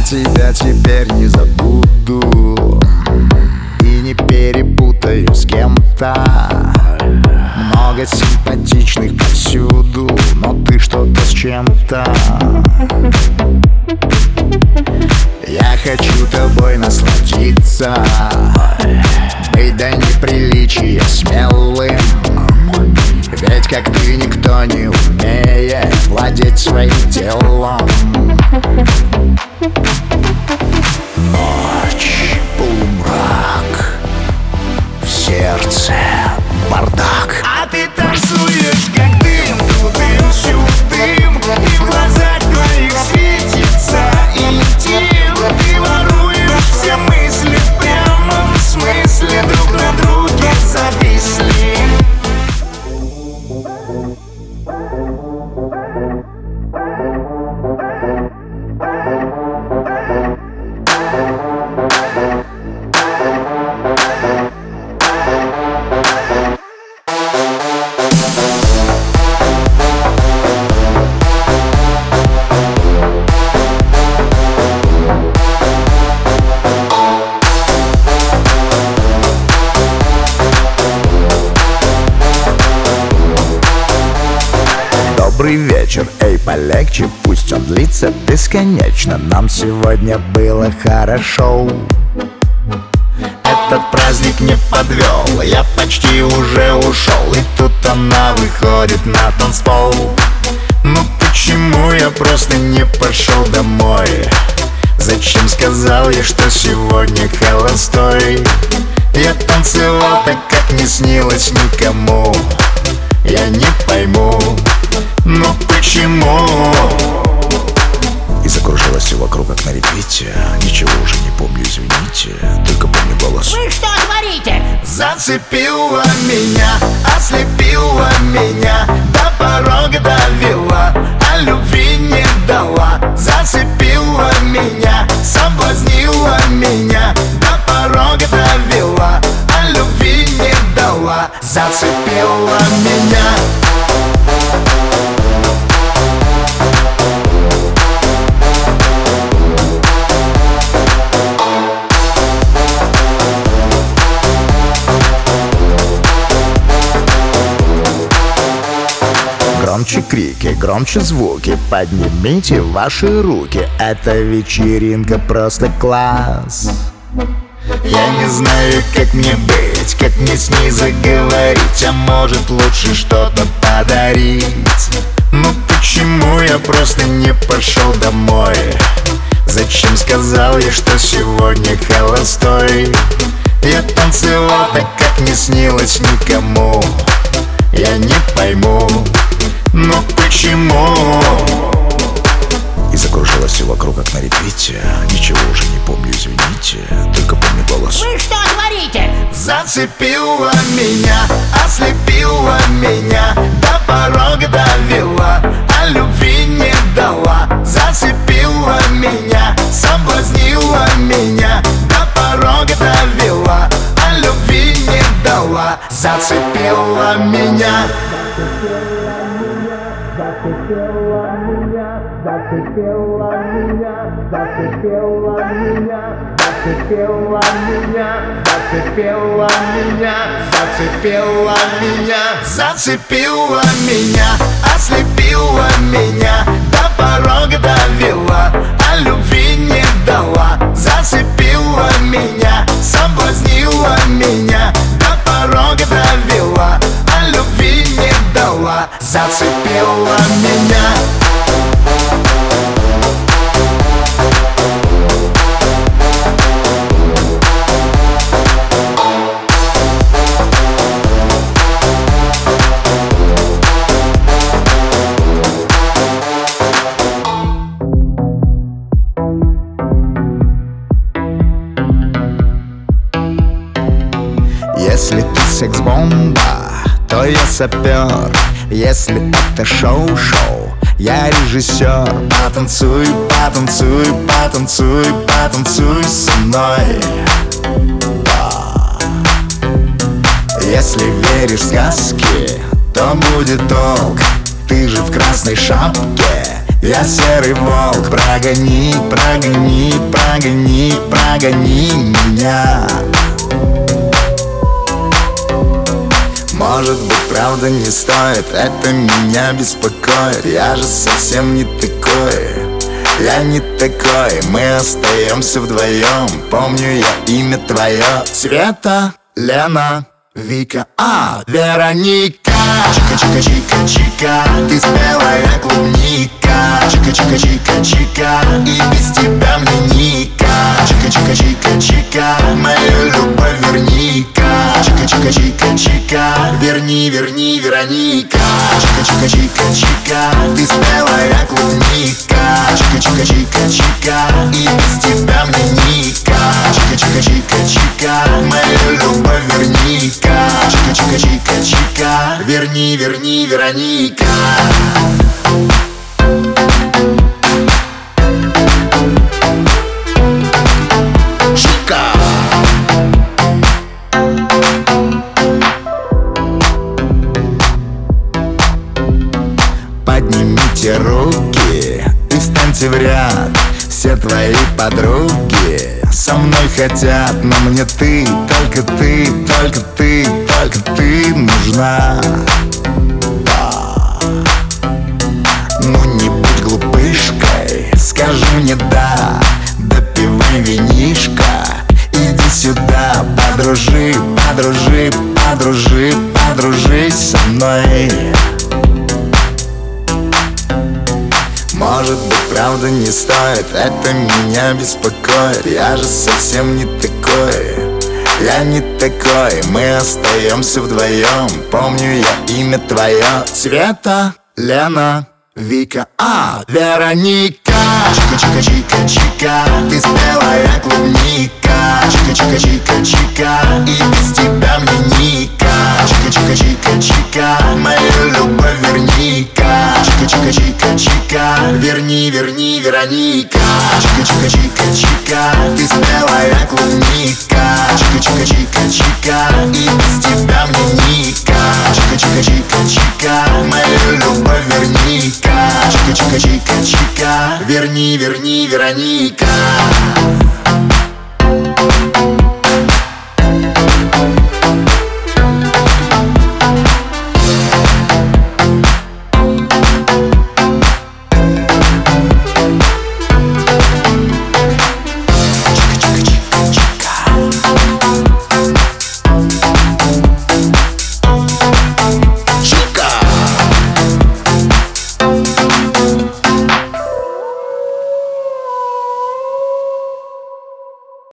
тебя теперь не забуду и не перепутаю с кем-то. Много симпатичных повсюду, но ты что-то с чем-то. Я хочу тобой насладиться, быть до неприличия смелым. Ведь как ты никто не умеет владеть своим телом. Ночь, полумрак, в сердце бардак. А ты танцуешь как дым, тудым, сюдым, и в глазах твоих светится интим. Ты воруешь все мысли в прямом смысле, друг на друге зависли. Добрый вечер, эй, полегче, пусть он длится бесконечно. Нам сегодня было хорошо. Этот праздник не подвел, я почти уже ушел. И тут она выходит на танцпол. Ну почему я просто не пошел домой? Зачем сказал я, что сегодня холостой? Я танцевал так, как не снилось никому. Я не пойму, но почему? И закружилось все вокруг, как на репите. Ничего уже не помню, извините, только помню голос. Вы что творите? Зацепила меня, ослепила меня, до порога довела, а любви не дала. Зацепила меня, соблазнила меня, до порога довела, а любви не дала. Зацепила меня. Громче крики, громче звуки, поднимите ваши руки. Эта вечеринка просто класс. Я не знаю, как мне быть, как мне с ней заговорить. А может лучше что-то подарить. Ну почему я просто не пошел домой? Зачем сказал я, что сегодня холостой? Я танцевал так, как не снилось никому. Я не пойму, но почему? И закружилось все вокруг, как на репите. Ничего уже не помню, извините, только помню голос. Вы что творите? Зацепила меня, ослепила меня, до порога довела, а любви не дала. Зацепила меня, соблазнила меня, до порога довела, а любви не дала. Зацепила меня. Зацепила меня, зацепила меня, зацепила меня, зацепила меня, зацепила меня, зацепила меня, зацепила меня, ослепила меня, до порога довела, а любви не дала. Зацепила меня, соблазнила меня, до порога довела, а любви не дала. Зацепила меня. Если ты секс-бомба, то я сапер. Если это шоу-шоу, я режиссер. Потанцуй, потанцуй, потанцуй, потанцуй со мной. Если веришь в сказки, то будет толк. Ты же в красной шапке, Я серый волк, прогони, прогони, прогони, прогони меня. Может быть, правда не стоит, это меня беспокоит. Я же совсем не такой, я не такой. Мы остаемся вдвоем, помню я имя твое. Света, Лена, Вика, Вероника. Чика-чика-чика-чика, ты спелая клубника. Чика-чика-чика-чика, и без тебя мне ника. Чика-чика-чика-чика, мою любовь верни-ка. Чика-чика-чика-чика, верни, верни, Вероника. Чика-чика-чика-чика, ты спелая клубника. Чика-чика-чика-чика, и без тебя мне ника. Чика-чика-чика-чика, мою любовь верни-ка. Чика-чика-чика-чика, верни, верни, Вероника. Чика. Поднимите руки и встаньте в ряд. Все твои подруги со мной хотят, но мне ты, только ты, только ты, только ты нужна. Ну не будь глупышкой, скажи мне да, допивай винишко. Иди сюда, подружи, подружи, подружи, подружись со мной. Может быть, правда не стоит, это меня беспокоит. Я же совсем не такой, я не такой. Мы остаемся вдвоем, помню я имя твое. Света, Лена, Вика, Вероника. Чика-чика-чика-чика, ты спелая клубника. Чика-чика-чика-чика, и без тебя мне ника. Чика-чика-чика-чика, мою любовь верни-ка. Чика-чика-чика-чика, верни, верни, Вероника. Чика-чика-чика-чика, ты спелая клубника. Чика-чика-чика-чика, и без тебя мне ника. Чика-чика-чика-чика, мою любовь верни-ка. Чика-чика-чика-чика, верни, верни, Вероника.